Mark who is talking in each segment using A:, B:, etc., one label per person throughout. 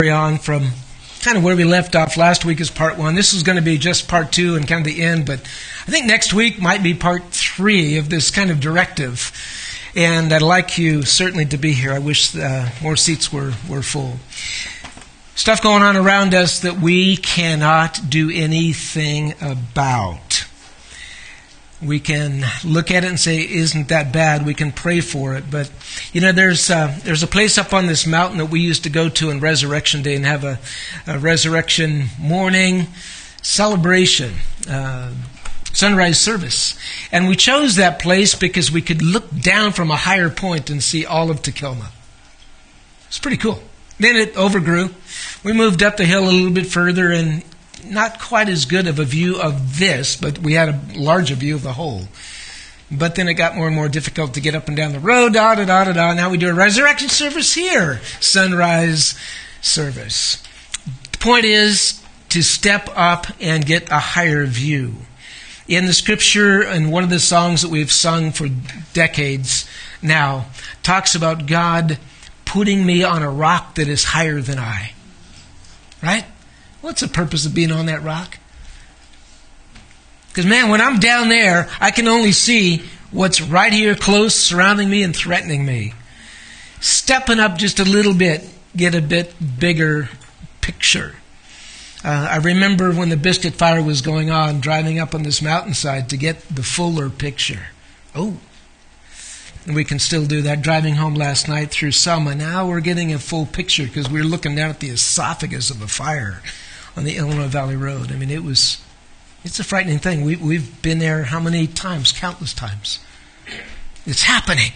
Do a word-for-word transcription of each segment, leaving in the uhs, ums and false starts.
A: Carry on from kind of where we left off last week is part one. This is going to be just part two and kind of the end, but I think next week might be part three of this kind of directive. And I'd like you certainly to be here. I wish uh, more seats were, were full. Stuff going on around us that we cannot do anything about. We can look at it and say, isn't that bad? We can pray for it. But, you know, there's uh, there's a place up on this mountain that we used to go to on Resurrection Day and have a, a resurrection morning celebration, uh, sunrise service. And we chose that place because we could look down from a higher point and see all of Tacoma. It's pretty cool. Then it overgrew. We moved up the hill a little bit further and not quite as good of a view of this, but we had a larger view of the whole. But then it got more and more difficult to get up and down the road, da da da da da. Now we do a resurrection service here, sunrise service. The point is to step up and get a higher view. In the scripture, and one of the songs that we've sung for decades now, talks about God putting me on a rock that is higher than I. Right? What's the purpose of being on that rock? Because, man, when I'm down there, I can only see what's right here close, surrounding me and threatening me. Stepping up just a little bit, get a bit bigger picture. Uh, I remember when the biscuit fire was going on, driving up on this mountainside to get the fuller picture. Oh, and we can still do that. Driving home last night through Selma, now we're getting a full picture because we're looking down at the esophagus of a fire on the Illinois Valley Road. I mean, it was, it's a frightening thing. We, we've been there how many times? Countless times. It's happening.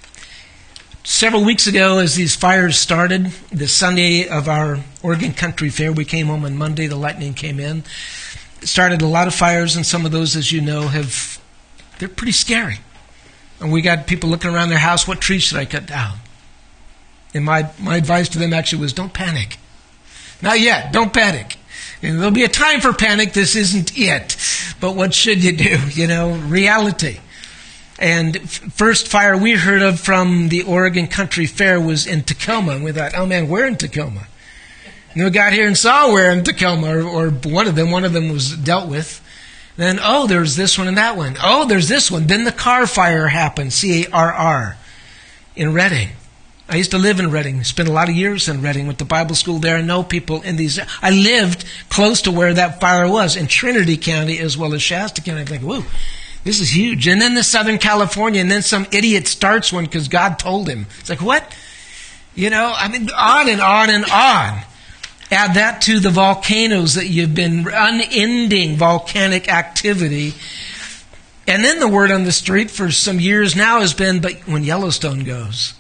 A: Several weeks ago, as these fires started, the Sunday of our Oregon Country Fair, we came home on Monday, the lightning came in. It started a lot of fires, and some of those, as you know, have, they're pretty scary. And we got people looking around their house, what trees should I cut down? And my, my advice to them actually was, don't panic. Not yet, don't panic. And there'll be a time for panic, this isn't it. But what should you do? You know, reality. And f- first fire we heard of from the Oregon Country Fair was in Tacoma. And we thought, oh man, we're in Tacoma. And we got here and saw we're in Tacoma, or, or one of them, one of them was dealt with. Then, oh, there's this one and that one. Oh, there's this one. Then the Carr fire happened, C A R R, in Redding. I used to live in Redding, spent a lot of years in Redding, went to Bible school there, and know people in these. I lived close to where that fire was, in Trinity County as well as Shasta County. I think, whoa, this is huge. And then the Southern California, and then some idiot starts one because God told him. It's like, what? You know, I mean, on and on and on. Add that to the volcanoes that you've been, unending volcanic activity. And then the word on the street for some years now has been, but when Yellowstone goes.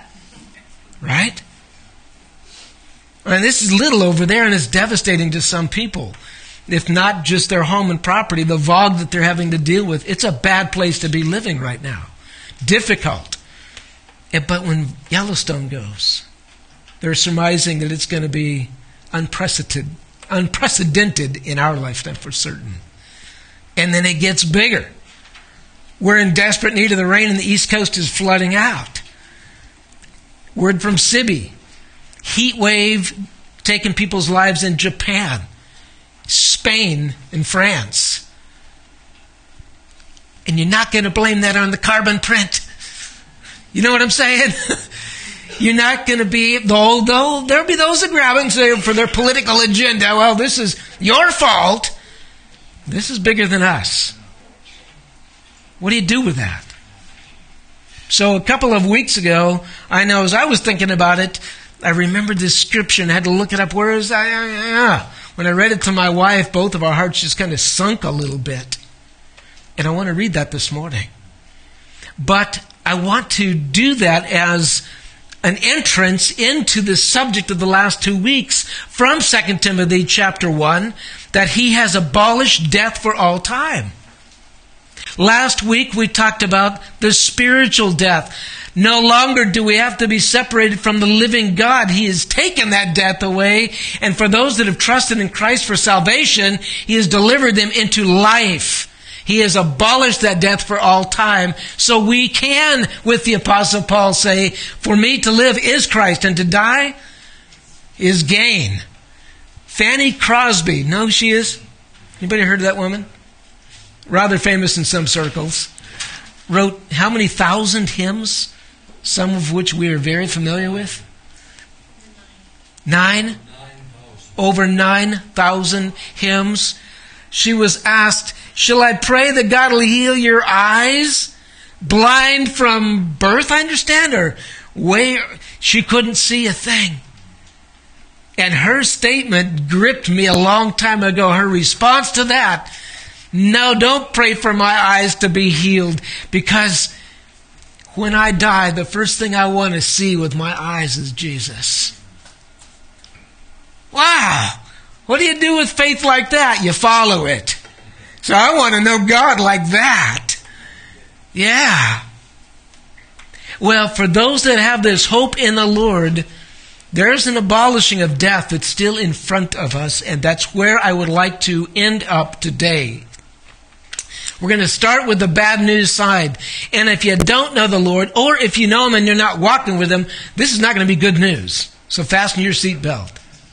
A: Right? And this is little over there, and it's devastating to some people. If not just their home and property, the V O G that they're having to deal with. It's a bad place to be living right now. Difficult. But when Yellowstone goes, they're surmising that it's going to be unprecedented, unprecedented in our lifetime for certain. And then it gets bigger. We're in desperate need of the rain, and the East Coast is flooding out. Word from Sibi. Heat wave taking people's lives in Japan, Spain, and France. And you're not going to blame that on the carbon print. You know what I'm saying? You're not going to be, though, though there'll be those that grab it and say for their political agenda, well, this is your fault. This is bigger than us. What do you do with that? So a couple of weeks ago, I know as I was thinking about it, I remembered this scripture and had to look it up. Where is that? When I read it to my wife, both of our hearts just kind of sunk a little bit. And I want to read that this morning. But I want to do that as an entrance into the subject of the last two weeks from Second Timothy chapter one, that he has abolished death for all time. Last week we talked about the spiritual death. No longer do we have to be separated from the living God. He has taken that death away. And for those that have trusted in Christ for salvation, He has delivered them into life. He has abolished that death for all time. So we can, with the Apostle Paul, say, for me to live is Christ, and to die, is gain. Fanny Crosby, know who she is? Anybody heard of that woman? Rather famous in some circles. Wrote how many thousand hymns? Some of which we are very familiar with. Nine? Over nine thousand hymns. She was asked, shall I pray that God will heal your eyes? Blind from birth, I understand, or way, she couldn't see a thing. And her statement gripped me a long time ago. Her response to that, no, don't pray for my eyes to be healed, because when I die, the first thing I want to see with my eyes is Jesus. Wow! What do you do with faith like that? You follow it. So I want to know God like that. Yeah. Well, for those that have this hope in the Lord, there's an abolishing of death that's still in front of us, and that's where I would like to end up today. We're going to start with the bad news side. And if you don't know the Lord, or if you know Him and you're not walking with Him, this is not going to be good news. So fasten your seatbelt.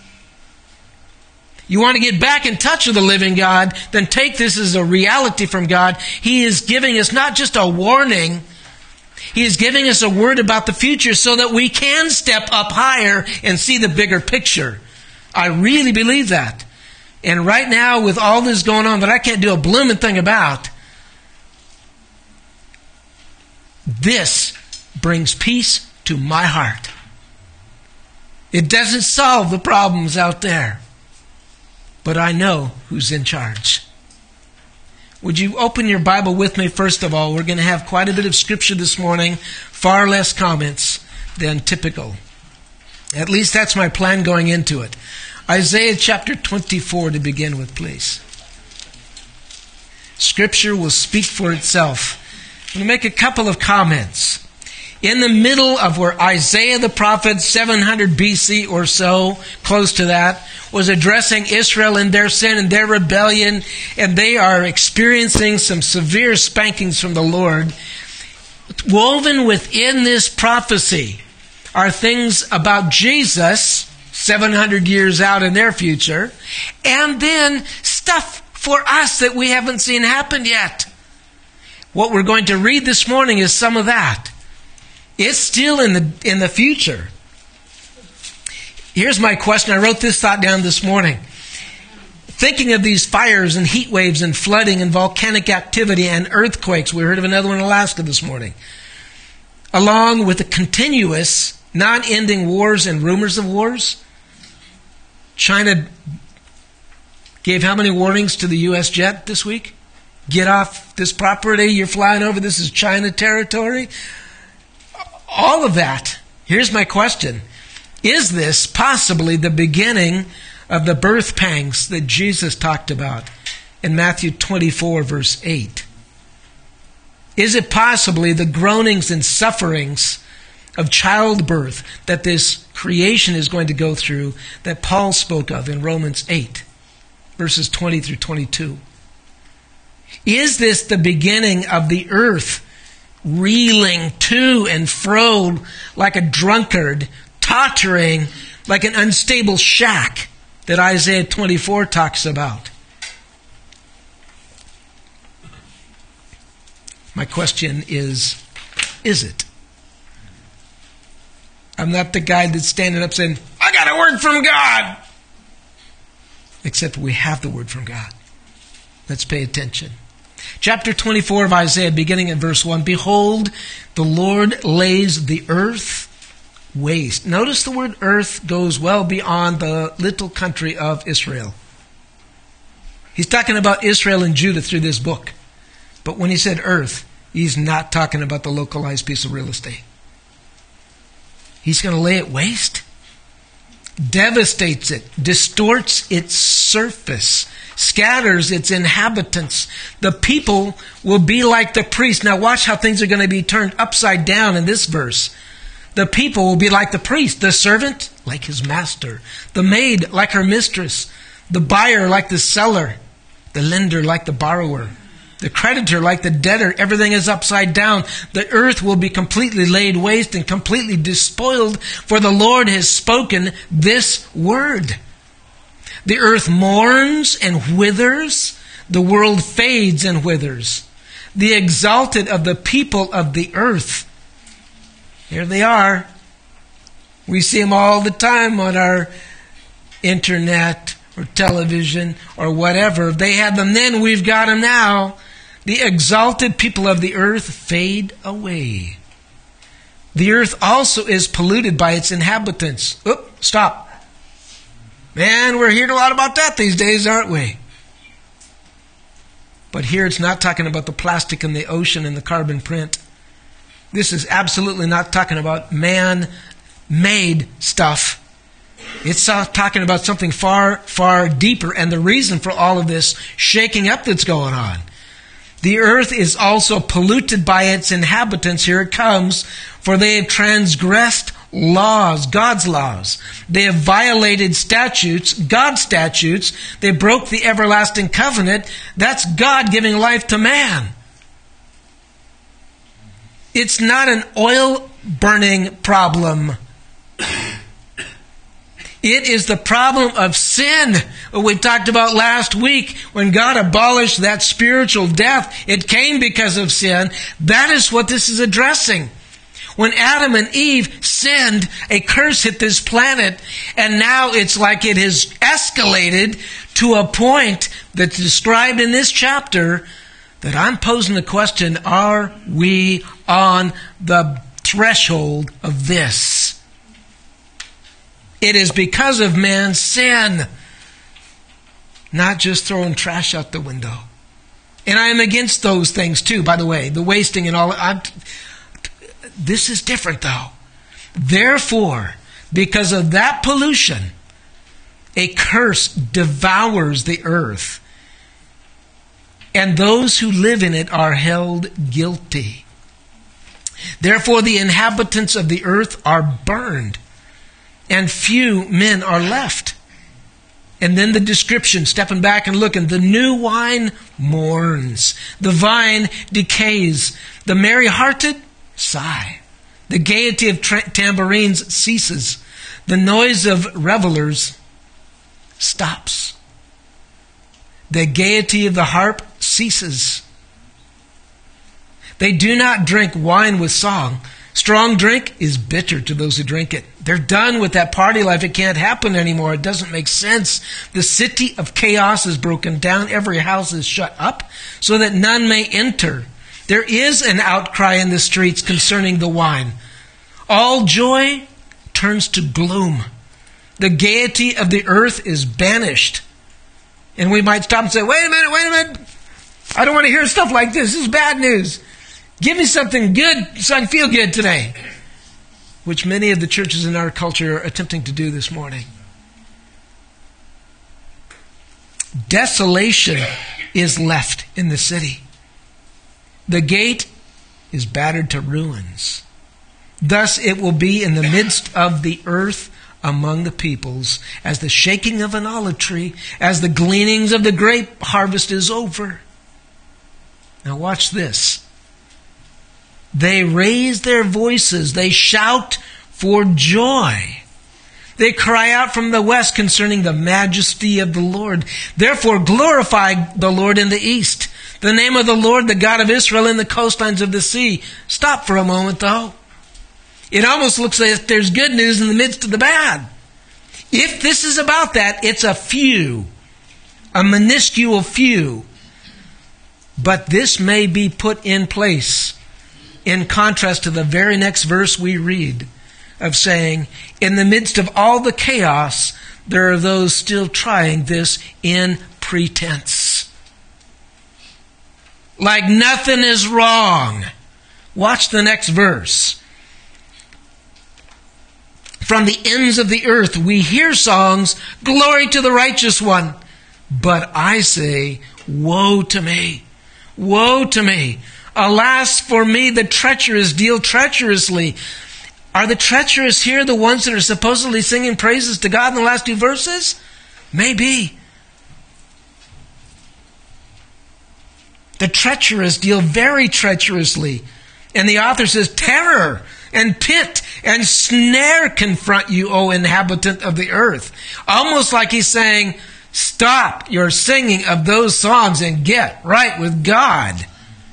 A: You want to get back in touch with the living God, then take this as a reality from God. He is giving us not just a warning, He is giving us a word about the future so that we can step up higher and see the bigger picture. I really believe that. And right now, with all this going on that I can't do a blooming thing about, this brings peace to my heart. It doesn't solve the problems out there, but I know who's in charge. Would you open your Bible with me first of all? We're going to have quite a bit of scripture this morning, far less comments than typical. At least that's my plan going into it. Isaiah chapter twenty-four to begin with, please. Scripture will speak for itself. I'm going to make a couple of comments. In the middle of where Isaiah the prophet, seven hundred B C or so, close to that, was addressing Israel in their sin and their rebellion, and they are experiencing some severe spankings from the Lord. Woven within this prophecy are things about Jesus, seven hundred years out in their future, and then stuff for us that we haven't seen happen yet. What we're going to read this morning is some of that. It's still in the in the future. Here's my question. I wrote this thought down this morning. Thinking of these fires and heat waves and flooding and volcanic activity and earthquakes. We heard of another one in Alaska this morning. Along with the continuous, non-ending wars and rumors of wars. China gave how many warnings to the U S jet this week? Get off this property you're flying over. This is China territory. All of that. Here's my question. Is this possibly the beginning of the birth pangs that Jesus talked about in Matthew twenty-four, verse eight? Is it possibly the groanings and sufferings of childbirth that this creation is going to go through that Paul spoke of in Romans eight, verses twenty through twenty-two? Is this the beginning of the earth reeling to and fro like a drunkard, tottering like an unstable shack that Isaiah twenty-four talks about? My question is, is it? I'm not the guy that's standing up saying, I got a word from God. Except we have the word from God. Let's pay attention. Chapter twenty-four of Isaiah, beginning at verse one. Behold, the Lord lays the earth waste. Notice the word earth goes well beyond the little country of Israel. He's talking about Israel and Judah through this book. But when he said earth, he's not talking about the localized piece of real estate. He's going to lay it waste. Devastates it, distorts its surface, scatters its inhabitants. The people will be like the priest. Now watch how things are going to be turned upside down in this verse. The people will be like the priest, the servant like his master, the maid like her mistress, the buyer like the seller, the lender like the borrower, the creditor like the debtor. Everything is upside down. The earth will be completely laid waste and completely despoiled, for the Lord has spoken this word. The earth mourns and withers. The world fades and withers. The exalted of the people of the earth. Here they are. We see them all the time on our internet or television or whatever. They had them then, we've got them now. The exalted people of the earth fade away. The earth also is polluted by its inhabitants. Oop, stop. Man, we're hearing a lot about that these days, aren't we? But here it's not talking about the plastic in the ocean and the carbon print. This is absolutely not talking about man-made stuff. It's talking about something far, far deeper, and the reason for all of this shaking up that's going on. The earth is also polluted by its inhabitants. Here it comes. For they have transgressed laws, God's laws. They have violated statutes, God's statutes. They broke the everlasting covenant. That's God giving life to man. It's not an oil burning problem. It is the problem of sin, what we talked about last week. When God abolished that spiritual death, it came because of sin. That is what this is addressing. When Adam and Eve sinned, a curse hit this planet, and now it's like it has escalated to a point that's described in this chapter that I'm posing the question, are we on the threshold of this? It is because of man's sin, not just throwing trash out the window. And I am against those things too, by the way, the wasting and all. I'm, this is different though. Therefore, because of that pollution, a curse devours the earth, and those who live in it are held guilty. Therefore, the inhabitants of the earth are burned, and few men are left. And then the description, stepping back and looking, the new wine mourns, the vine decays, the merry-hearted sigh, the gaiety of tra- tambourines ceases, the noise of revelers stops, the gaiety of the harp ceases. They do not drink wine with song. Strong drink is bitter to those who drink it. They're done with that party life. It can't happen anymore. It doesn't make sense. The city of chaos is broken down. Every house is shut up so that none may enter. There is an outcry in the streets concerning the wine. All joy turns to gloom. The gaiety of the earth is banished. And we might stop and say, wait a minute, wait a minute. I don't want to hear stuff like this. This is bad news. Give me something good so I can feel good today. Which many of the churches in our culture are attempting to do this morning. Desolation is left in the city. The gate is battered to ruins. Thus it will be in the midst of the earth among the peoples, as the shaking of an olive tree, as the gleanings of the grape harvest is over. Now watch this. They raise their voices. They shout for joy. They cry out from the west concerning the majesty of the Lord. Therefore glorify the Lord in the east, the name of the Lord, the God of Israel, in the coastlines of the sea. Stop for a moment, though. It almost looks like there's good news in the midst of the bad. If this is about that, it's a few, a minuscule few. But this may be put in place in contrast to the very next verse we read of saying, in the midst of all the chaos, there are those still trying this in pretense. Like nothing is wrong. Watch the next verse. From the ends of the earth we hear songs, glory to the righteous one. But I say, woe to me, woe to me. Alas for me, the treacherous deal treacherously. Are the treacherous here the ones that are supposedly singing praises to God in the last two verses? Maybe. A treacherous deal, very treacherously. And the author says, terror and pit and snare confront you, O inhabitant of the earth. Almost like he's saying, stop your singing of those songs and get right with God.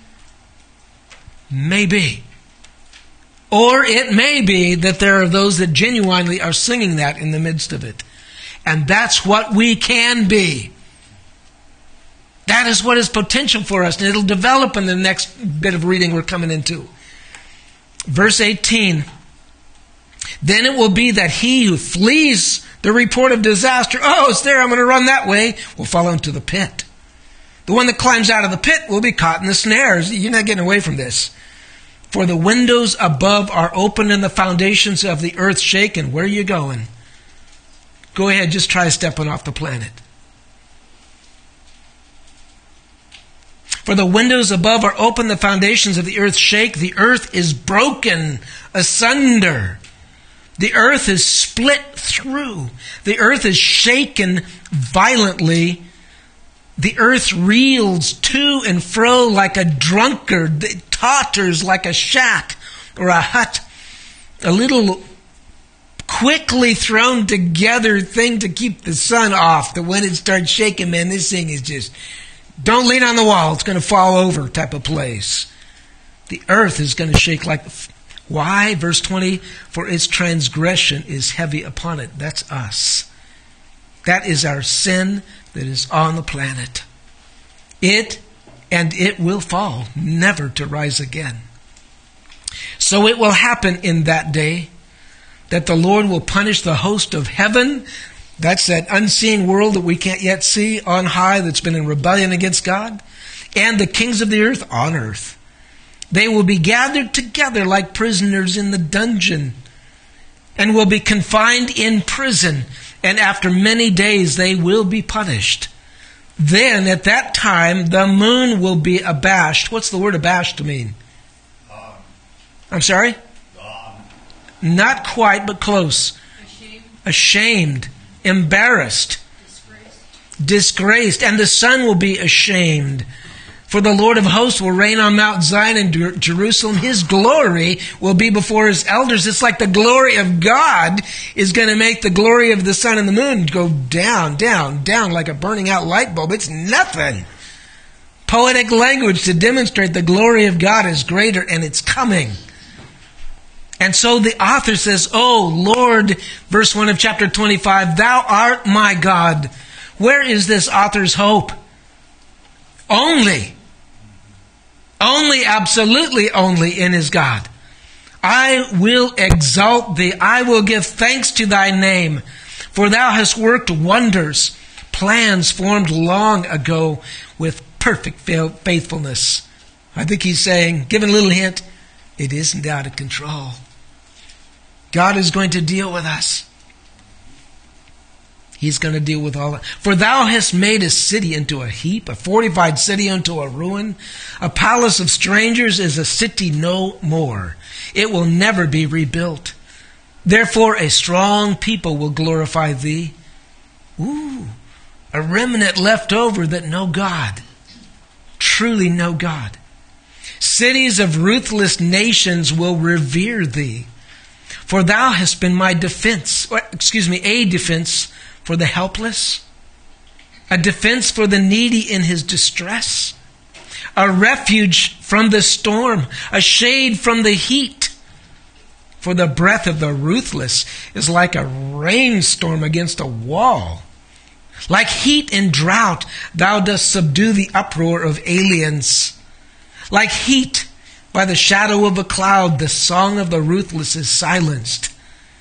A: Maybe. Or it may be that there are those that genuinely are singing that in the midst of it. And that's what we can be. That is what is potential for us, and it'll develop in the next bit of reading we're coming into. Verse eighteen, then it will be that he who flees the report of disaster, oh, it's there, I'm going to run that way, will fall into the pit. The one that climbs out of the pit will be caught in the snares. You're not getting away from this. For the windows above are open and the foundations of the earth shaken. Where are you going? Go ahead, just try stepping off the planet. For the windows above are open, the foundations of the earth shake. The earth is broken asunder. The earth is split through. The earth is shaken violently. The earth reels to and fro like a drunkard. It totters like a shack or a hut. A little quickly thrown together thing to keep the sun off. That when it starts shaking, man, this thing is just... don't lean on the wall, it's going to fall over type of place. The earth is going to shake like... Why? Verse twenty, for its transgression is heavy upon it. That's us. That is our sin that is on the planet. It and it will fall, never to rise again. So it will happen in that day that the Lord will punish the host of heaven. That's that unseen world that we can't yet see on high that's been in rebellion against God. And the kings of the earth on earth. They will be gathered together like prisoners in the dungeon and will be confined in prison. And after many days they will be punished. Then at that time the moon will be abashed. What's the word abashed mean? God. I'm sorry? God. Not quite, but close. Ashamed. Ashamed. Embarrassed, disgraced. disgraced, and the sun will be ashamed. For the Lord of hosts will reign on Mount Zion and Jerusalem. His glory will be before his elders. It's like the glory of God is going to make the glory of the sun and the moon go down, down, down like a burning out light bulb. It's nothing. Poetic language to demonstrate the glory of God is greater and it's coming. And so the author says, oh Lord, verse one of chapter twenty-five, thou art my God. Where is this author's hope? Only, only, absolutely only in his God. I will exalt thee. I will give thanks to thy name. For thou hast worked wonders, plans formed long ago with perfect faithfulness. I think he's saying, giving a little hint, it isn't out of control. God is going to deal with us. He's going to deal with all that. For thou hast made a city into a heap, a fortified city unto a ruin. A palace of strangers is a city no more. It will never be rebuilt. Therefore a strong people will glorify thee. Ooh, a remnant left over that know God. Truly know God. Cities of ruthless nations will revere thee. For thou hast been my defense, or, excuse me, a defense for the helpless, a defense for the needy in his distress, a refuge from the storm, a shade from the heat. For the breath of the ruthless is like a rainstorm against a wall. Like heat and drought, thou dost subdue the uproar of aliens. Like heat, by the shadow of a cloud, the song of the ruthless is silenced.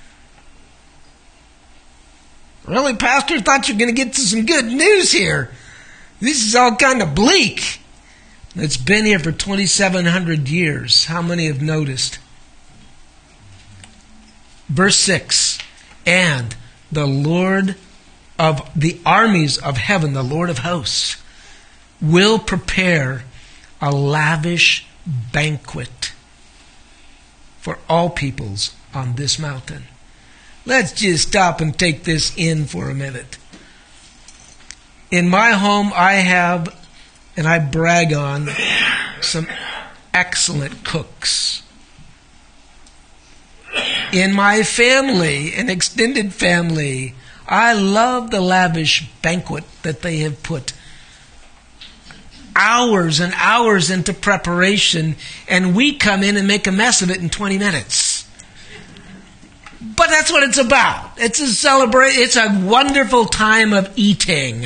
A: Really, Pastor? Thought you were going to get to some good news here. This is all kind of bleak. It's been here for twenty-seven hundred years. How many have noticed? Verse six. And the Lord of the armies of heaven, the Lord of hosts, will prepare a lavish banquet for all peoples on this mountain. Let's just stop and take this in for a minute. In my home, I have and I brag on some excellent cooks. In my family, an extended family, I love the lavish banquet that they have put hours and hours into preparation, and we come in and make a mess of it in twenty minutes. But that's what it's about. It's a celebrate. It's a wonderful time of eating.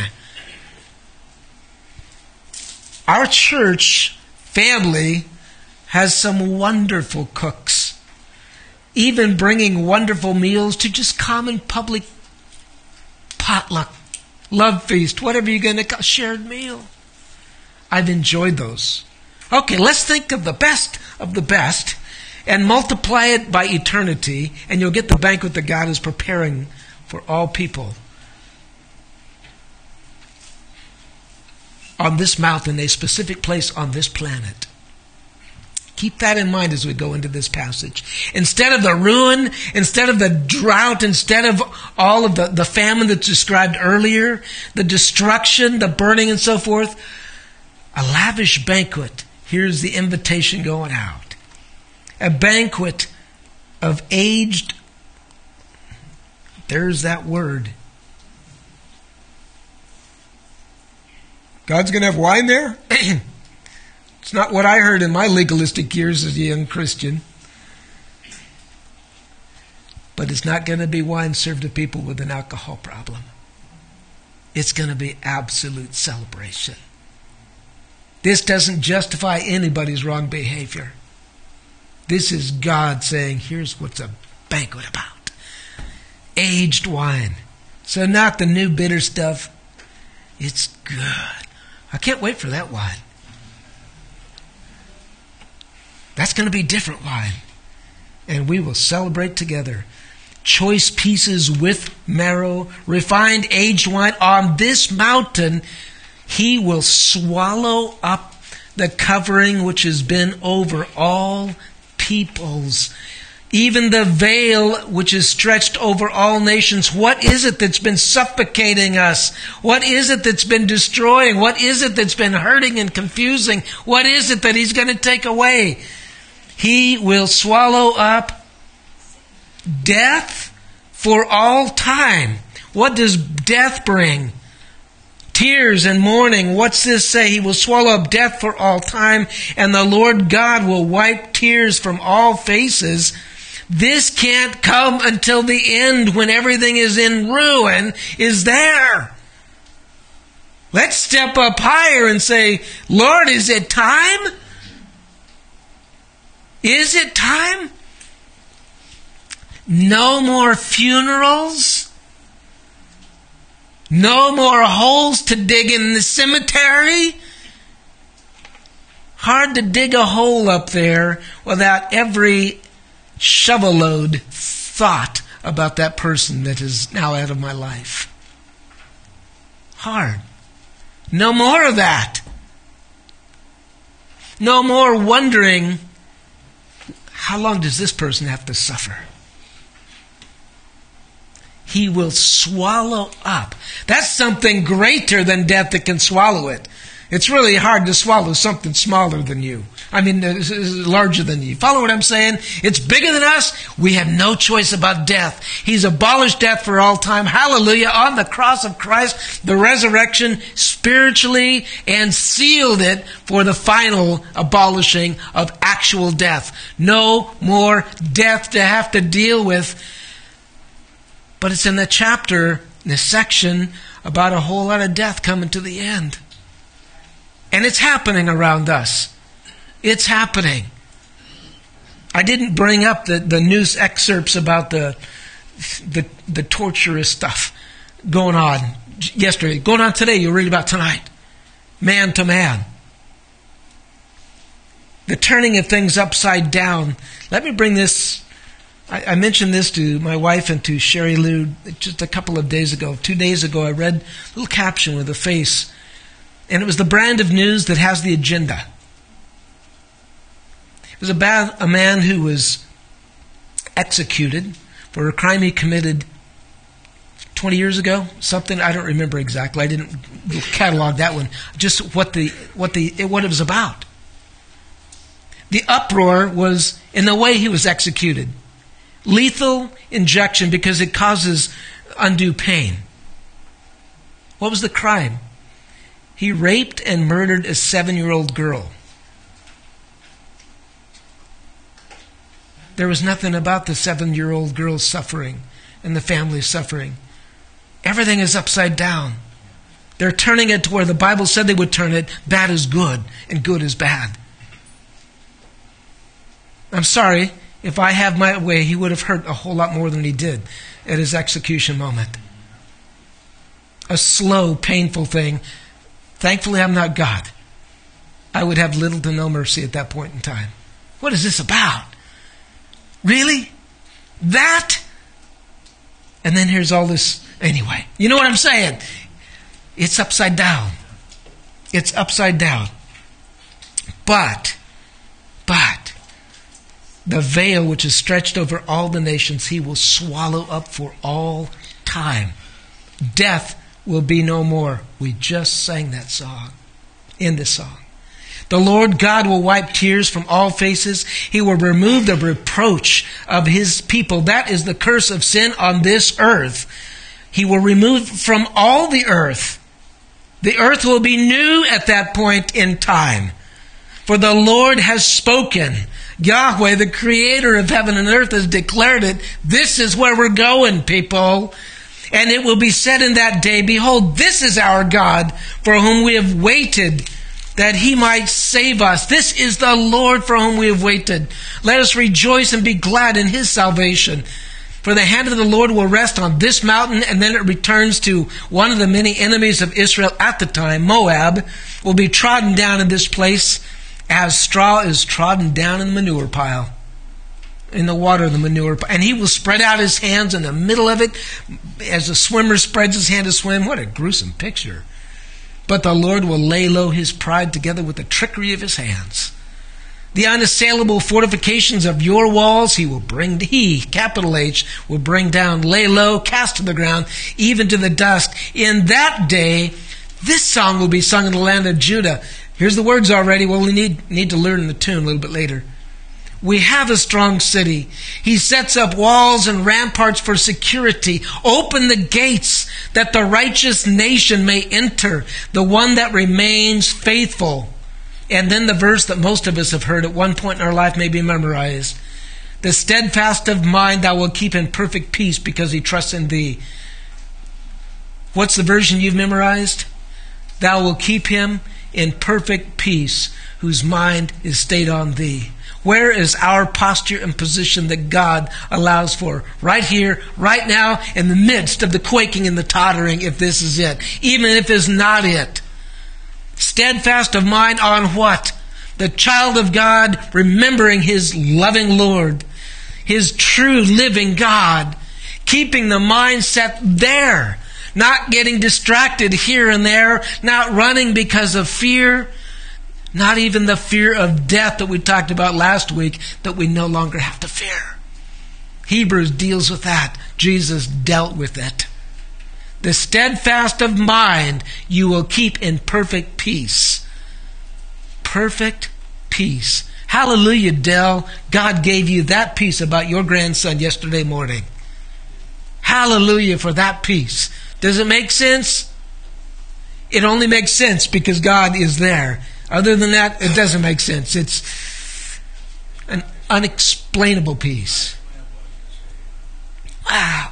A: Our church family has some wonderful cooks, even bringing wonderful meals to just common public potluck, love feast, whatever you're going to call, shared meal. I've enjoyed those. Okay, let's think of the best of the best and multiply it by eternity, and you'll get the banquet that God is preparing for all people on this mountain, a specific place on this planet. Keep that in mind as we go into this passage. Instead of the ruin, instead of the drought, instead of all of the, the famine that's described earlier, the destruction, the burning and so forth, a lavish banquet. Here's the invitation going out. A banquet of aged, there's that word. God's going to have wine there? It's not what I heard in my legalistic years as a young Christian. But it's not going to be wine served to people with an alcohol problem. It's going to be absolute celebration. This doesn't justify anybody's wrong behavior. This is God saying, here's what's a banquet about. Aged wine. So not the new bitter stuff. It's good. I can't wait for that wine. That's going to be different wine. And we will celebrate together. Choice pieces with marrow, refined aged wine on this mountain. He will swallow up the covering which has been over all peoples, even the veil which is stretched over all nations. What is it that's been suffocating us? What is it that's been destroying? What is it that's been hurting and confusing? What is it that He's going to take away? He will swallow up death for all time. What does death bring? Tears and mourning. What's this say? He will swallow up death for all time, and the Lord God will wipe tears from all faces. This can't come until the end, when everything is in ruin, is there. Let's step up higher and say, Lord, is it time? Is it time? No more funerals. No more holes to dig in the cemetery. Hard to dig a hole up there without every shovel load thought about that person that is now out of my life. Hard. No more of that. No more wondering, how long does this person have to suffer? He will swallow up. That's something greater than death that can swallow it. It's really hard to swallow something smaller than you. I mean, larger than you. Follow what I'm saying? It's bigger than us. We have no choice about death. He's abolished death for all time. Hallelujah. On the cross of Christ, the resurrection, spiritually, and sealed it for the final abolishing of actual death. No more death to have to deal with. But it's in the chapter, in this section, about a whole lot of death coming to the end. And it's happening around us. It's happening. I didn't bring up the, the news excerpts about the, the the torturous stuff going on yesterday. Going on today, you'll read about tonight. Man to man. The turning of things upside down. Let me bring this. I, I mentioned this to my wife and to Sherry Lou just a couple of days ago. Two days ago, I read a little caption with a face. And it was the brand of news that has the agenda. It was about a man who was executed for a crime he committed twenty years ago, something, I don't remember exactly. I didn't catalog that one. Just what the what the what it was about. The uproar was in the way he was executed. Lethal injection because it causes undue pain. What was the crime? He raped and murdered a seven-year-old girl. There was nothing about the seven-year-old girl suffering and the family suffering. Everything is upside down. They're turning it to where the Bible said they would turn it. Bad is good and good is bad. I'm sorry, if I have my way, he would have hurt a whole lot more than he did at his execution moment. A slow, painful thing. Thankfully, I'm not God. I would have little to no mercy at that point in time. What is this about? Really? That? And then here's all this. Anyway, you know what I'm saying? It's upside down. It's upside down. But, but, the veil which is stretched over all the nations, he will swallow up for all time. Death will be no more. We just sang that song, in this song. The Lord God will wipe tears from all faces. He will remove the reproach of his people. That is the curse of sin on this earth. He will remove from all the earth. The earth will be new at that point in time. For the Lord has spoken. Yahweh, the creator of heaven and earth, has declared it. This is where we're going, people. And it will be said in that day, behold, this is our God, for whom we have waited, that he might save us. This is the Lord for whom we have waited. Let us rejoice and be glad in his salvation. For the hand of the Lord will rest on this mountain, and then it returns to one of the many enemies of Israel at the time. Moab will be trodden down in this place as straw is trodden down in the manure pile. In the water of the manure pile. And he will spread out his hands in the middle of it as a swimmer spreads his hand to swim. What a gruesome picture. But the Lord will lay low his pride together with the trickery of his hands. The unassailable fortifications of your walls he will bring, he, capital H, will bring down, lay low, cast to the ground, even to the dust. In that day, this song will be sung in the land of Judah. Here's the words already. Well, we need, need to learn the tune a little bit later. We have a strong city. He sets up walls and ramparts for security. Open the gates that the righteous nation may enter, the one that remains faithful. And then the verse that most of us have heard at one point in our life may be memorized. The steadfast of mind thou wilt keep in perfect peace because he trusts in thee. What's the version you've memorized? Thou wilt keep him in perfect peace whose mind is stayed on thee. Where is our posture and position that God allows for? Right here, right now, in the midst of the quaking and the tottering, if this is it. Even if it's not it. Steadfast of mind on what? The child of God remembering his loving Lord. His true living God. Keeping the mind set there. Not getting distracted here and there. Not running because of fear. Not even the fear of death that we talked about last week, that we no longer have to fear. Hebrews deals with that. Jesus dealt with it. The steadfast of mind you will keep in perfect peace. Perfect peace. Hallelujah, Dell. God gave you that peace about your grandson yesterday morning. Hallelujah for that peace. Does it make sense? It only makes sense because God is there. Other than that, it doesn't make sense. It's an unexplainable peace. Wow.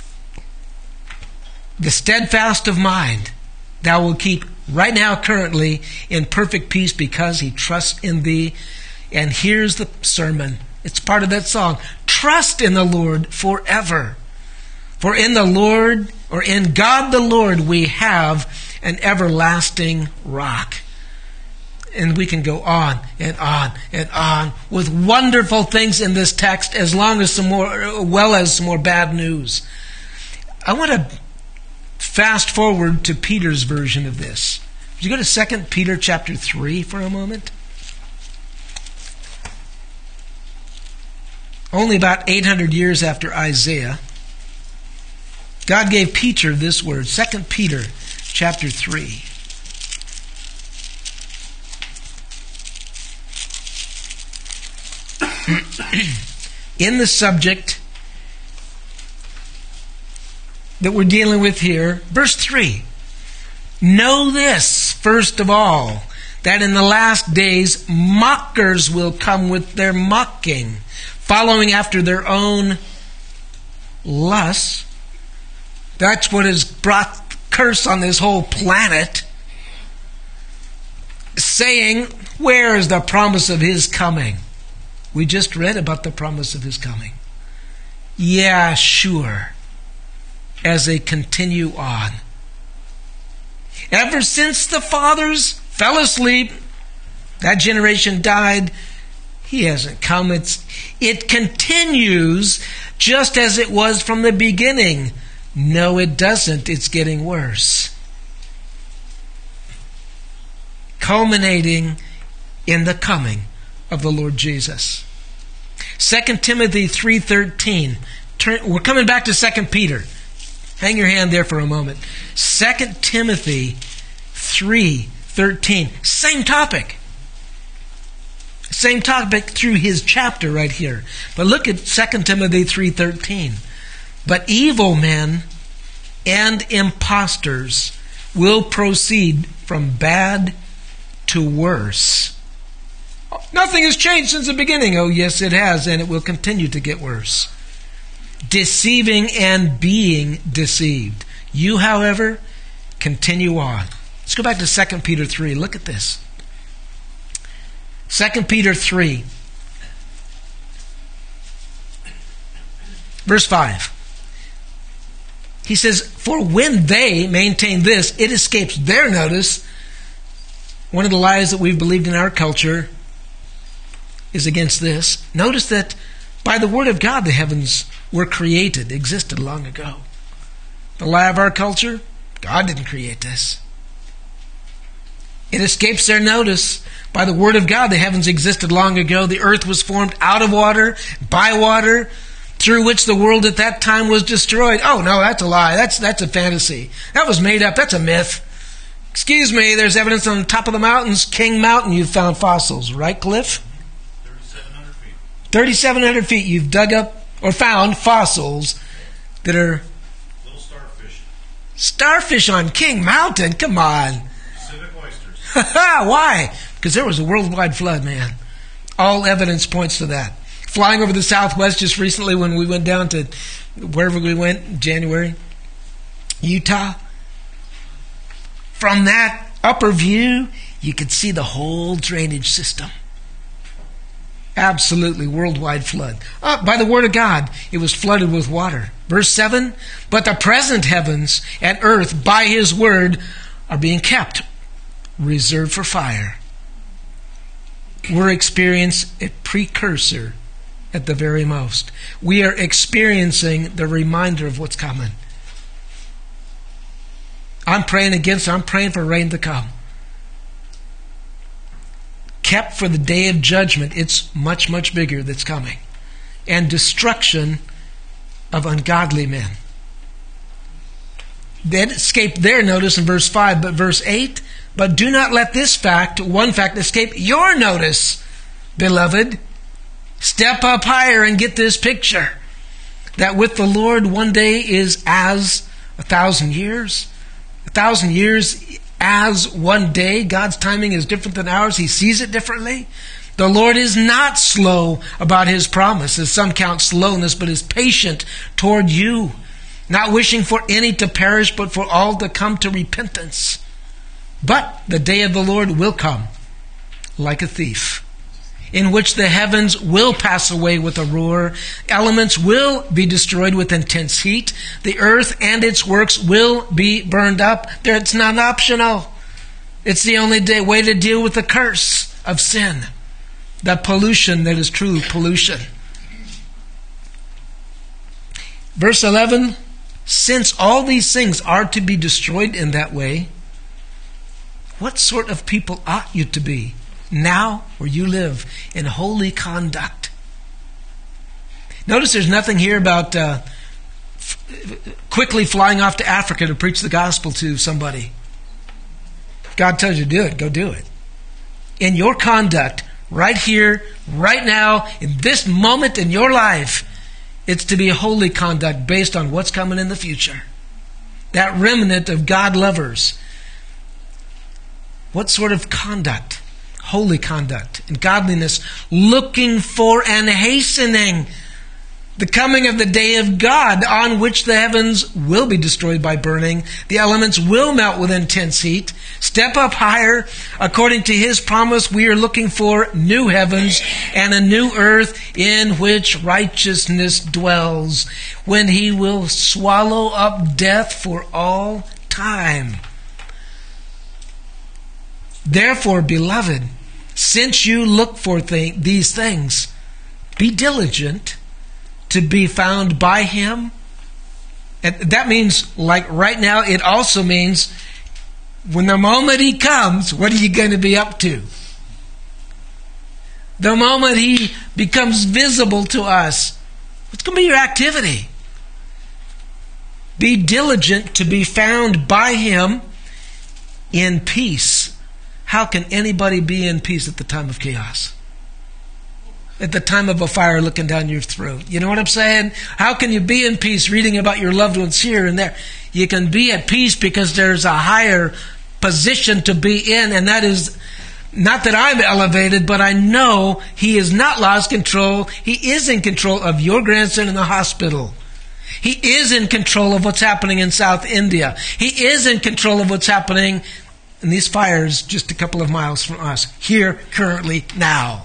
A: The steadfast of mind thou wilt keep right now, currently, in perfect peace because he trusts in thee. And here's the sermon. It's part of that song. Trust in the Lord forever. For in the Lord, or in God the Lord, we have an everlasting rock. And we can go on and on and on with wonderful things in this text, as long as some more, well as some more bad news. I want to fast forward to Peter's version of this. Would you go to Second Peter chapter three for a moment? Only about eight hundred years after Isaiah. God gave Peter this word, Second Peter chapter three. In the subject that we're dealing with here, verse three. Know this, first of all, that in the last days mockers will come with their mocking, following after their own lusts. That's what has brought curse on this whole planet. Saying, where is the promise of His coming? We just read about the promise of His coming. Yeah, sure. As they continue on. Ever since the fathers fell asleep, that generation died, He hasn't come. It's, it continues just as it was from the beginning. No, it doesn't. It's getting worse. Culminating in the coming of the Lord Jesus. Second Timothy three thirteen. We're coming back to Second Peter. Hang your hand there for a moment. Second Timothy three thirteen. Same topic. Same topic through his chapter right here. But look at Second Timothy three thirteen. But evil men and impostors will proceed from bad to worse. Nothing has changed since the beginning. Oh, yes, it has, and it will continue to get worse. Deceiving and being deceived. You, however, continue on. Let's go back to Second Peter three. Look at this. Second Peter three. Verse five. He says, for when they maintain this, it escapes their notice. One of the lies that we've believed in our culture is against this. Notice that by the word of God, the heavens were created, existed long ago. The lie of our culture, God didn't create this. It escapes their notice. By the word of God, the heavens existed long ago. The earth was formed out of water, by water, through which the world at that time was destroyed. Oh, no, that's a lie. That's, that's a fantasy. That was made up. That's a myth. Excuse me, there's evidence on the top of the mountains, King Mountain, you've found fossils. Right, Cliff?
B: thirty-seven hundred feet.
A: thirty-seven hundred feet, you've dug up or found fossils that are...
B: Little starfish.
A: Starfish on King Mountain? Come on.
B: Pacific oysters.
A: Why? Because there was a worldwide flood, man. All evidence points to that. Flying over the Southwest just recently when we went down to wherever we went in January, Utah. From that upper view, you could see the whole drainage system. Absolutely worldwide flood. Oh, by the word of God, it was flooded with water. Verse seven, but the present heavens and earth by His word are being kept, reserved for fire. We're experiencing a precursor at the very most. We are experiencing the reminder of what's coming. I'm praying against, I'm praying for rain to come. Kept for the day of judgment. It's much, much bigger that's coming. And destruction of ungodly men. That escaped their notice in verse five, but verse eight, but do not let this fact, one fact, escape your notice, beloved. Step up higher and get this picture. That with the Lord one day is as a thousand years. A thousand years as one day. God's timing is different than ours. He sees it differently. The Lord is not slow about His promise, as some count slowness, but is patient toward you, not wishing for any to perish, but for all to come to repentance. But the day of the Lord will come like a thief, in which the heavens will pass away with a roar, elements will be destroyed with intense heat, the earth and its works will be burned up. It's not optional. It's the only day, way to deal with the curse of sin, the pollution that is true pollution. Verse eleven, since all these things are to be destroyed in that way, what sort of people ought you to be now where you live in holy conduct? Notice there's nothing here about uh, quickly flying off to Africa to preach the gospel to somebody. God tells you to do it, go do it. In your conduct, right here, right now, in this moment in your life, it's to be a holy conduct based on what's coming in the future. That remnant of God lovers. What sort of conduct? Holy conduct and godliness, looking for and hastening the coming of the day of God, on which the heavens will be destroyed by burning. The elements will melt with intense heat. Step up higher. According to His promise, we are looking for new heavens and a new earth in which righteousness dwells, when He will swallow up death for all time. Therefore, beloved, since you look for th- these things, be diligent to be found by Him. And that means, like right now, it also means when the moment He comes, what are you going to be up to? The moment He becomes visible to us, what's going to be your activity? Be diligent to be found by Him in peace. How can anybody be in peace at the time of chaos? At the time of a fire looking down your throat. You know what I'm saying? How can you be in peace reading about your loved ones here and there? You can be at peace because there's a higher position to be in, and that is not that I'm elevated, but I know He has not lost control. He is in control of your grandson in the hospital. He is in control of what's happening in South India. He is in control of what's happening in these fires just a couple of miles from us, here, currently, now.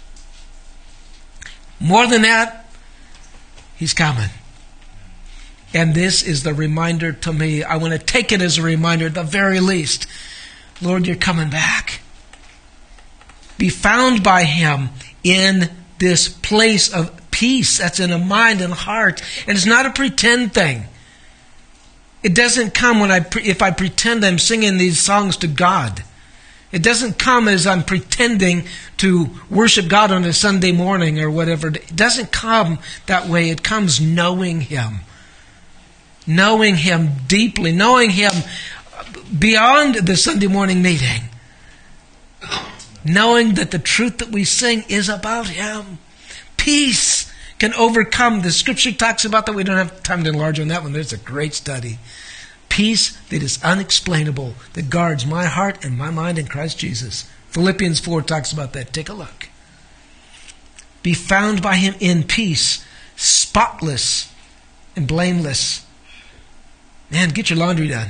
A: More than that, He's coming. And this is the reminder to me. I want to take it as a reminder at the very least. Lord, You're coming back. Be found by Him in this place of peace that's in a mind and heart. And it's not a pretend thing. It doesn't come when I pre- if I pretend I'm singing these songs to God. It doesn't come as I'm pretending to worship God on a Sunday morning or whatever. It doesn't come that way. It comes knowing Him. Knowing Him deeply. Knowing Him beyond the Sunday morning meeting. Knowing that the truth that we sing is about Him. Peace can overcome. The Scripture talks about that. We don't have time to enlarge on that one. There's a great study. Peace that is unexplainable, that guards my heart and my mind in Christ Jesus. Philippians four talks about that. Take a look. Be found by Him in peace, spotless and blameless. Man, get your laundry done.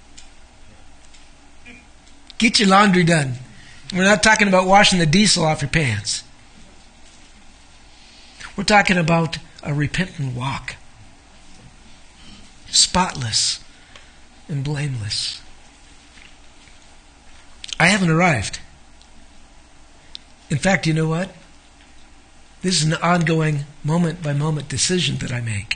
A: Get your laundry done. We're not talking about washing the diesel off your pants. We're talking about a repentant walk. Spotless and blameless. I haven't arrived. In fact, you know what? This is an ongoing moment-by-moment decision that I make.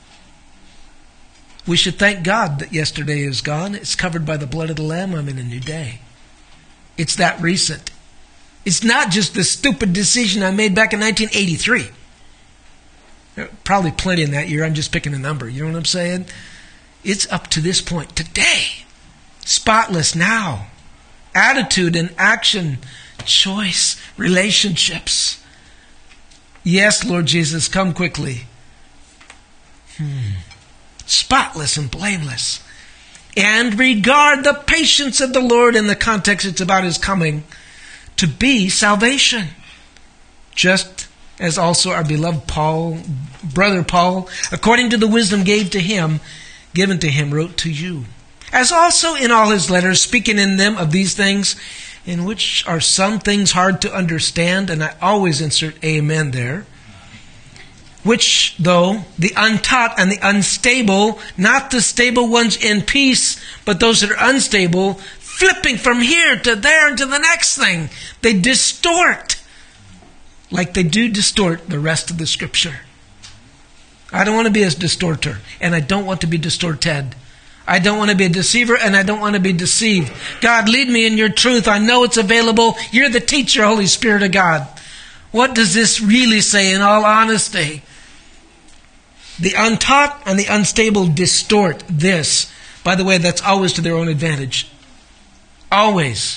A: We should thank God that yesterday is gone. It's covered by the blood of the Lamb. I'm in a new day. It's that recent. It's not just the stupid decision I made back in nineteen eighty-three. Probably plenty in that year. I'm just picking a number. You know what I'm saying? It's up to this point. Today. Spotless now. Attitude and action. Choice. Relationships. Yes, Lord Jesus, come quickly. Hmm. Spotless and blameless. And regard the patience of the Lord in the context it's about His coming to be salvation. Just as also our beloved Paul, brother Paul, according to the wisdom gave to him, given to him, wrote to you. As also in all his letters, speaking in them of these things, in which are some things hard to understand, and I always insert amen there, which though the untaught and the unstable, not the stable ones in peace, but those that are unstable, flipping from here to there and to the next thing, they distort like they do distort the rest of the Scripture. I don't want to be a distorter, and I don't want to be distorted. I don't want to be a deceiver, and I don't want to be deceived. God, lead me in your truth. I know it's available. You're the teacher, Holy Spirit of God. What does this really say in all honesty? The untaught and the unstable distort this. By the way, that's always to their own advantage. Always.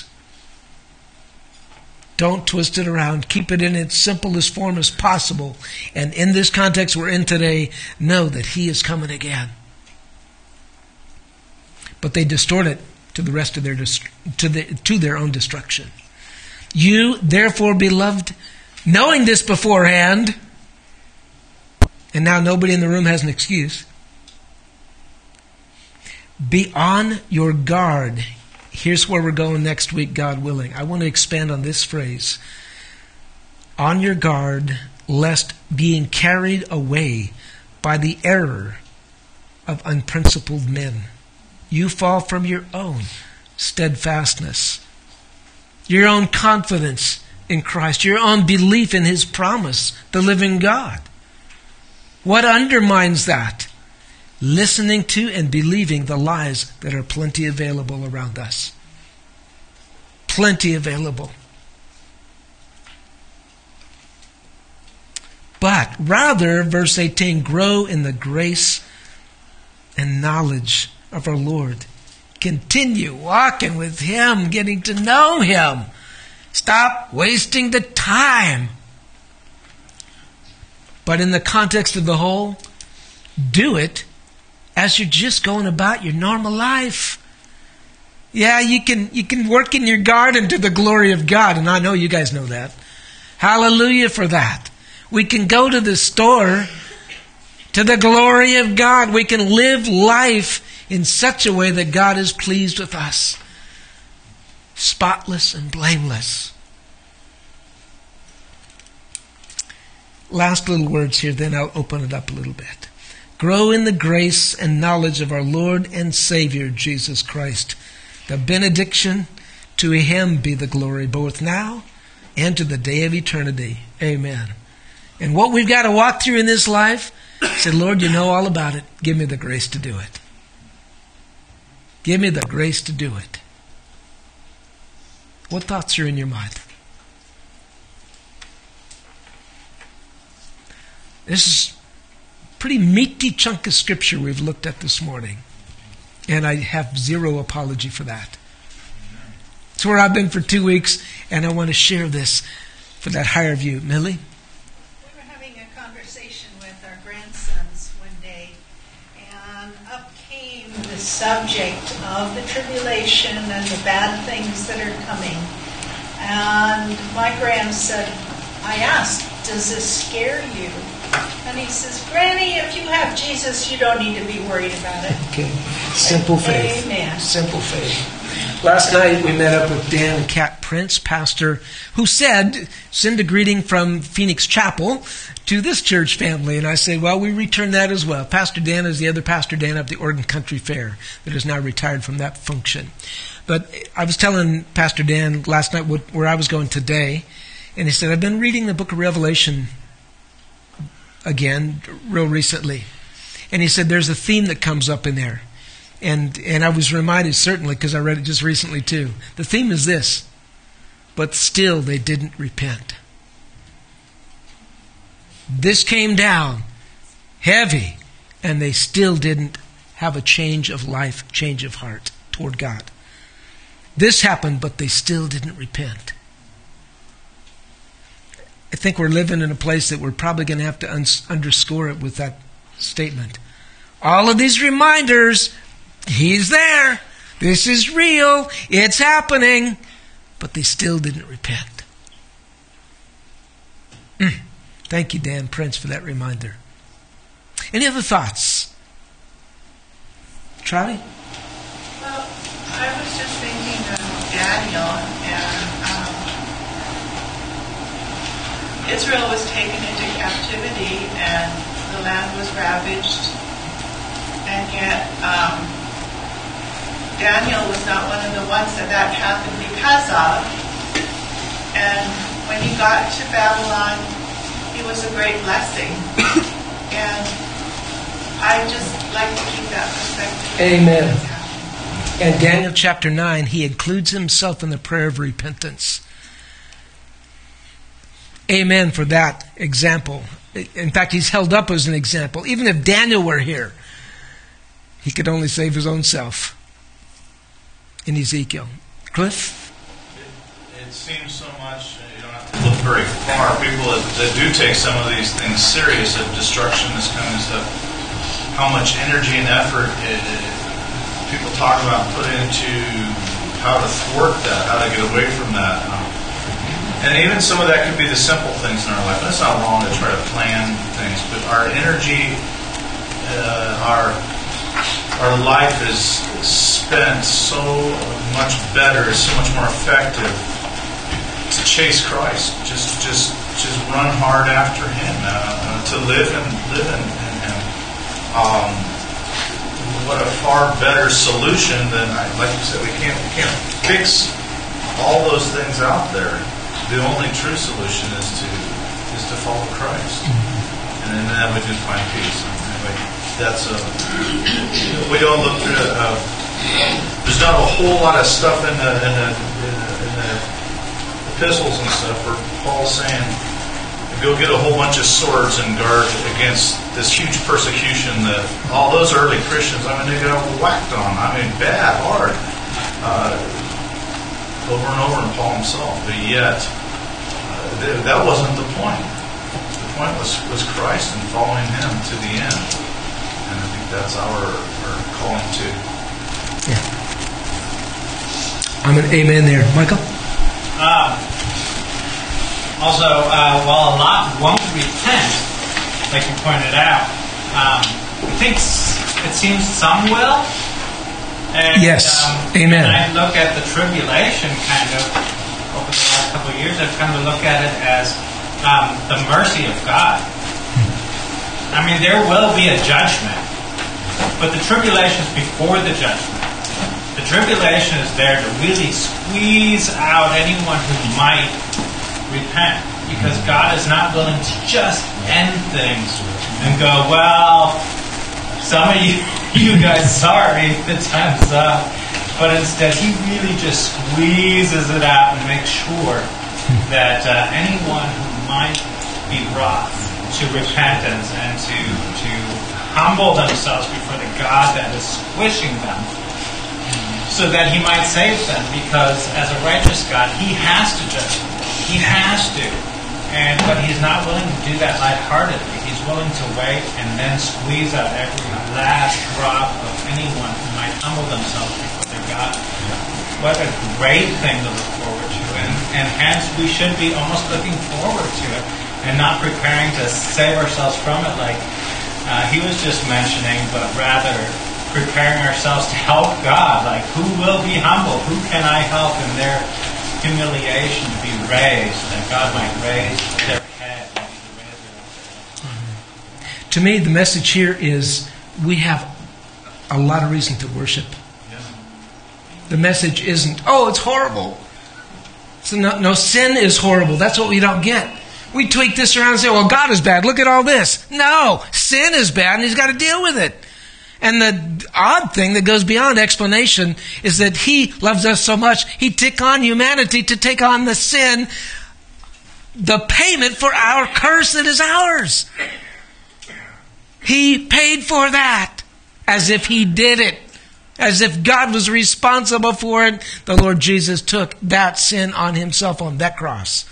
A: Don't twist it around. Keep it in its simplest form as possible. And in this context we're in today, know that He is coming again. But they distort it to the rest of their to the to their own destruction. You, therefore, beloved, knowing this beforehand, and now nobody in the room has an excuse, be on your guard. Here's where we're going next week, God willing. I want to expand on this phrase. On your guard, lest being carried away by the error of unprincipled men, you fall from your own steadfastness, your own confidence in Christ, your own belief in His promise, the living God. What undermines that? Listening to and believing the lies that are plenty available around us. Plenty available. But rather, verse eighteen, grow in the grace and knowledge of our Lord. Continue walking with Him, getting to know Him. Stop wasting the time. But in the context of the whole, do it as you're just going about your normal life. Yeah, you can you can work in your garden to the glory of God, and I know you guys know that. Hallelujah for that. We can go to the store to the glory of God. We can live life in such a way that God is pleased with us. Spotless and blameless. Last little words here, then I'll open it up a little bit. Grow in the grace and knowledge of our Lord and Savior, Jesus Christ. The benediction, to Him be the glory, both now and to the day of eternity. Amen. And what we've got to walk through in this life, say, Lord, you know all about it. Give me the grace to do it. Give me the grace to do it. What thoughts are in your mind? This is a pretty meaty chunk of scripture we've looked at this morning. And I have zero apology for that. It's where I've been for two weeks, and I want to share this for that higher view. Millie?
C: We were having a conversation with our grandsons one day, and up came the subject of the tribulation and the bad things that are coming. And my grandson, I asked, does this scare you? And he says, Granny, if you have Jesus, you don't need to be worried about it.
A: Okay. Simple faith.
C: Amen.
A: Simple faith. Last night we met up with Dan and Kat Prince, pastor, who said, send a greeting from Phoenix Chapel to this church family. And I say, well, we return that as well. Pastor Dan is the other Pastor Dan of the Oregon Country Fair that is now retired from that function. But I was telling Pastor Dan last night what, where I was going today. And he said, I've been reading the book of Revelation again, real recently. And he said, there's a theme that comes up in there. And and I was reminded, certainly, because I read it just recently too. The theme is this: but still they didn't repent. This came down heavy, and they still didn't have a change of life, change of heart toward God. This happened, but they still didn't repent. I think we're living in a place that we're probably going to have to un- underscore it with that statement. All of these reminders, He's there. This is real. It's happening. But they still didn't repent. Mm. Thank you, Dan Prince, for that reminder. Any other thoughts? Charlie?
D: Well, I was just thinking of Daniel, and um, Israel was taken into captivity, and the land was ravaged, and yet um, Daniel was not one of the ones that that happened because of. And when he got to Babylon, he was a great blessing. And I just like to keep that perspective.
A: Amen. And Daniel chapter nine, he includes himself in the prayer of repentance. Amen for that example. In fact, he's held up as an example. Even if Daniel were here, he could only save his own self in Ezekiel. Cliff?
B: It, it seems so much, you don't have to look very far. People that, that do take some of these things serious, of destruction, this kind of stuff, how much energy and effort it, it, people talk about put into how to thwart that, how to get away from that. Um, and even some of that could be the simple things in our life. And it's not wrong to try to plan things, but our energy, uh, our our life is spent so much better, so much more effective to chase Christ. Just, just, just run hard after Him, uh, to live and live in, in Him. Um, what a far better solution than, like you said, we can't, we can't fix all those things out there. The only true solution is to is to follow Christ, and then that we just find peace. Anyway, that's a we all look through. Uh, there's not a whole lot of stuff in the in the, in the epistles and stuff where Paul's saying, "Go get a whole bunch of swords and guard against this huge persecution." That all those early Christians, I mean, they got whacked on. I mean, bad, hard. Uh, over and over in Paul himself, but yet uh, th- that wasn't the point. The point was, was Christ and following Him to the end, and I think that's our, our calling too.
A: Yeah, I'm an amen there, Michael.
E: Uh, also, uh, while a lot won't repent, like you pointed out, um, I think it seems some will. And,
A: yes,
E: um,
A: amen.
E: And I look at the tribulation kind of over the last couple of years. I've come to look at it as um, the mercy of God. I mean, there will be a judgment, but the tribulation is before the judgment. The tribulation is there to really squeeze out anyone who might repent, because God is not willing to just end things and go, well, some of you, you guys, sorry, the time's up. But instead, He really just squeezes it out and makes sure that uh, anyone who might be brought to repentance and to to humble themselves before the God that is squishing them, so that He might save them. Because as a righteous God, He has to judge them. He has to. And but He's not willing to do that lightheartedly. He's willing to wait and then squeeze out every last drop of anyone who might humble themselves before their God. What a great thing to look forward to. And, and hence we should be almost looking forward to it and not preparing to save ourselves from it like uh, he was just mentioning, but rather preparing ourselves to help God. Like, who will be humble? Who can I help in their humiliation to be raised, that God might raise their head and be raised up.
A: To me, the message here is we have a lot of reason to worship. The message isn't, oh, it's horrible. So no, no, sin is horrible. That's what we don't get. We tweak this around and say, well, God is bad. Look at all this. No, sin is bad and He's got to deal with it. And the odd thing that goes beyond explanation is that He loves us so much, He took on humanity to take on the sin, the payment for our curse that is ours. He paid for that as if He did it. As if God was responsible for it. The Lord Jesus took that sin on Himself on that cross.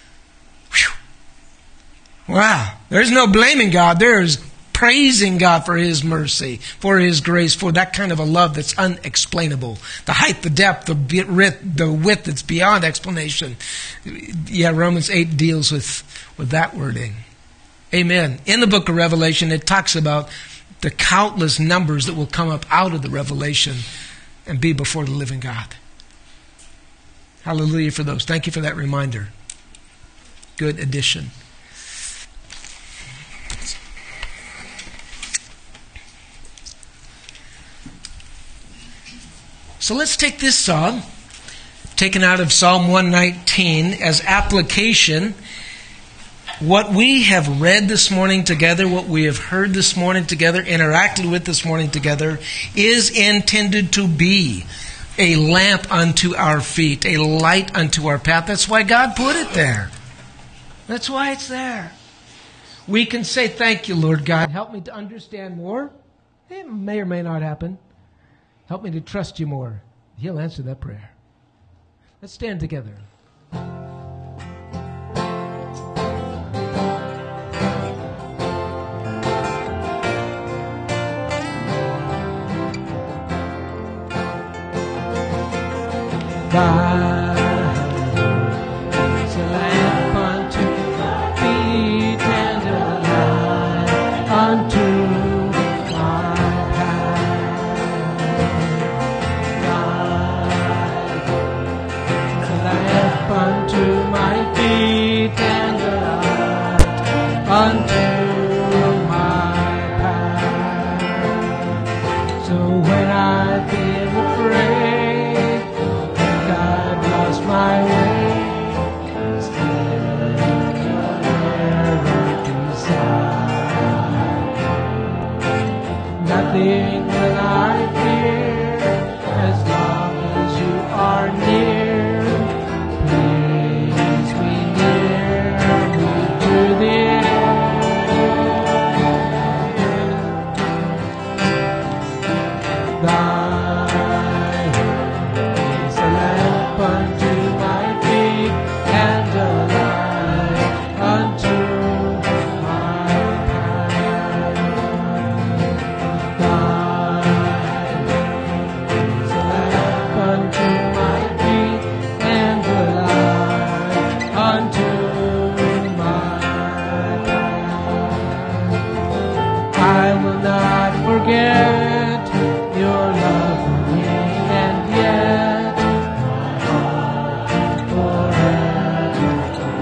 A: Whew. Wow. There's no blaming God. There's praising God for His mercy, for His grace, for that kind of a love that's unexplainable. The height, the depth, the width, the width that's beyond explanation. Yeah, Romans eight deals with, with that wording. Amen. In the book of Revelation, it talks about the countless numbers that will come up out of the revelation and be before the living God. Hallelujah for those. Thank you for that reminder. Good addition. So let's take this psalm, taken out of Psalm one nineteen, as application. What we have read this morning together, what we have heard this morning together, interacted with this morning together, is intended to be a lamp unto our feet, a light unto our path. That's why God put it there. That's why it's there. we can say, thank you, Lord God. Help me to understand more. It may or may not happen. Help me to trust you more. He'll answer that prayer. Let's stand together. Thy is a lamp unto my feet and a light unto my path. Thy is a lamp unto my feet and a light unto my path. So when I feel afraid, my way, still you're there right beside me. Nothing will I fear as long as you are near. Please be near me to the end. Thy is a lamp unto and a light unto my path. Thine is a lamp unto my feet and a light unto my path. I will not forget your love for me, and yet my heart forever.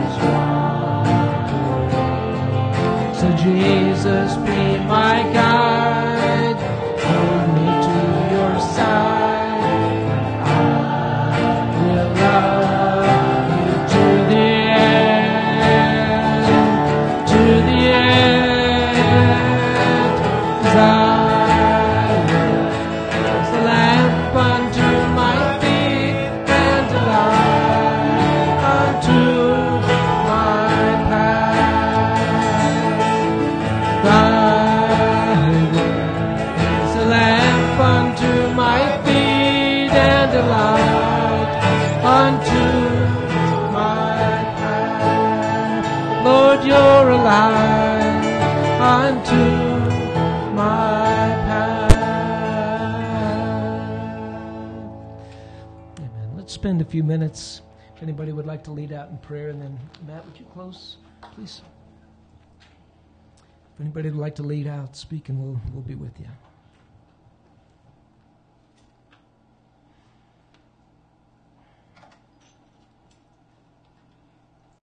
A: So Jesus, be my guide, hold me to your side, and I will love you to the end, to the end. Thy is the lamp unto my feet and a light unto my path. Thy is a lamp unto my feet and a light unto my path. Lord, you're a light unto my path. Amen. Let's spend a few minutes. If anybody would like to lead out in prayer, and then Matt, would you close, please? If anybody would like to lead out, speak, and we'll, we'll be with you.